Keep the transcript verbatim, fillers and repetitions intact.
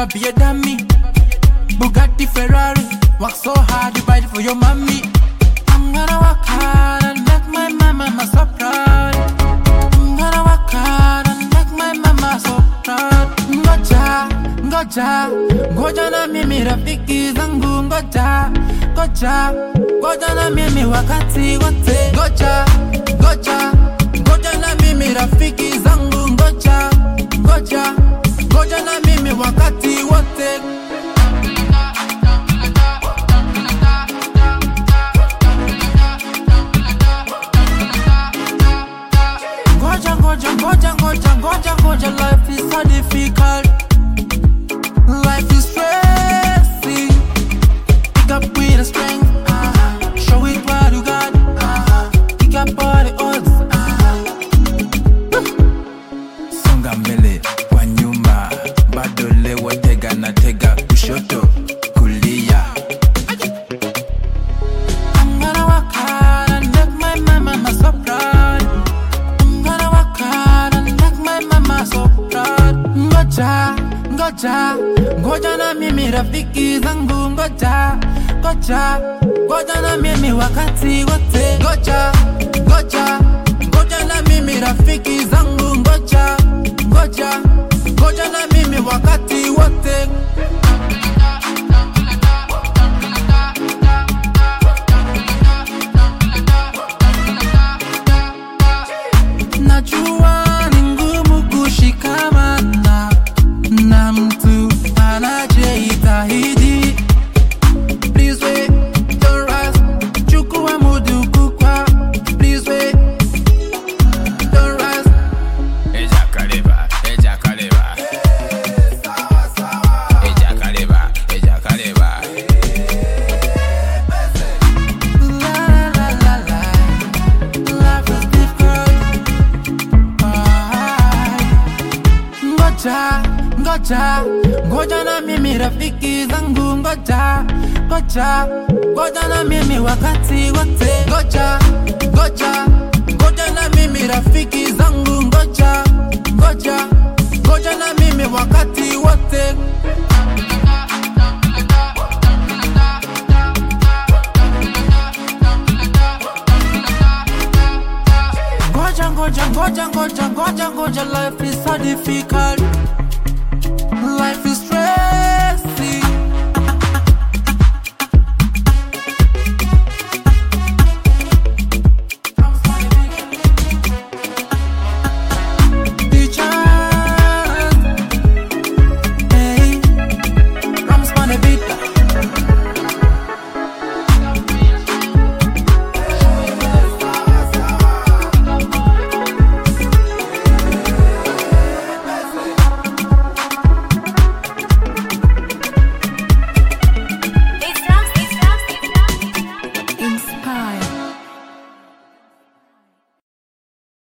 never be a dummy. Bugatti, Ferrari, work so hard, you buy it for your mommy. I'm gonna work hard and make my mama so proud. I'm gonna work hard and make my mama so proud. Ngoja, ngoja, ngoja na mimi rafiki zangu. Ngoja, ngoja, ngoja na mimi wakati wote. Ngoja, ngoja, ngoja na mimi rafiki zangu. Ngoja, ngoja, ngoja na mimi wakati wote. Ngoja, ngoja, ngoja, ngoja, ngoja, ngoja, life is so difficult. Life is stressing. Pick up with the strength. Uh-huh. Show it what you got. Uh-huh. Pick up all the odds. Uh-huh. Songa mbele kwa nyuma, bado lewa tega na tega kushoto kulia. I'm gonna work hard and make my mama so proud. I'm gonna work hard and make my mama so proud. Ngoja, ngoja, ngoja na mimi rafiki zangu. Ngoja, ngoja, ngoja na mimi wakati wote. Ngoja, ngoja, ngoja na mimi rafiki zangu. Ngoja, ngoja, ngoja na mimi wakati wote. Najua ni ngumu kushikamana na mtu anajitahidi. Please wait, don't rush, chukua muda kukua. Please wait, don't rush. Eja kaleba, eja kaleba. Sawa sawa. Eja kaleba, eja kaleba. La la la la, life is difficult. Ah. Ngoja, ngoja, ngoja na mimi rafiki zangu. Ngoja, ngoja, ngoja na mimi wakati wote. Ngoja, ngoja, ngoja na mimi rafiki zangu. Ngoja, ngoja, ngoja na mimi wakati wote. Ngoja, ngoja, ngoja, ngoja, ngoja, ngoja, life is so difficult.